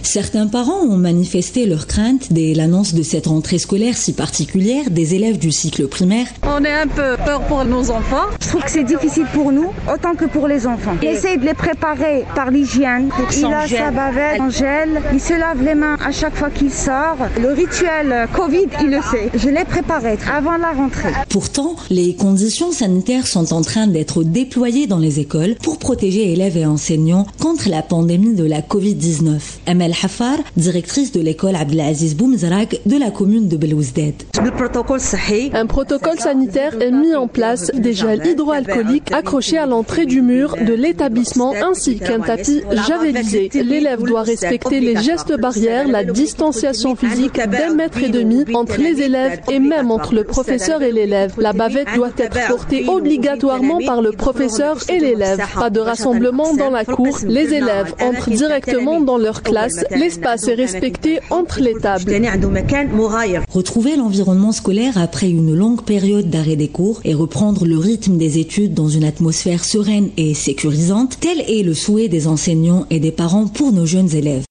Certains parents ont manifesté leur crainte dès l'annonce de cette rentrée scolaire si particulière des élèves du cycle primaire. On est un peu peur pour nos enfants. Je trouve que c'est difficile pour nous, autant que pour les enfants. On essaye de les préparer par l'hygiène. Il a sa bavette en gel, il se lave les mains à chaque fois qu'il sort. Le rituel Covid, il le sait. Je l'ai préparé avant la rentrée. Pourtant, les conditions sanitaires sont en train d'être déployées dans les écoles pour protéger élèves et enseignants contre la pandémie de la Covid-19. Amel Hafar, directrice de l'école Abdelaziz Boumzrak de la commune de Belouizdad. Un protocole sanitaire est mis en place, des gels hydroalcooliques accrochés à l'entrée du mur de l'établissement ainsi qu'un tapis javelisé. L'élève doit respecter les gestes barrières, la distanciation physique d'1,5 mètre entre les élèves et même entre le professeur et l'élève. La bavette doit être portée obligatoirement par le professeur et l'élève. Pas de rassemblement dans la cour. Les élèves entrent directement dans leur classe. L'espace est respecté entre les tables. Retrouver l'environnement scolaire après une longue période d'arrêt des cours et reprendre le rythme des études dans une atmosphère sereine et sécurisante, tel est le souhait des enseignants et des parents pour nos jeunes élèves.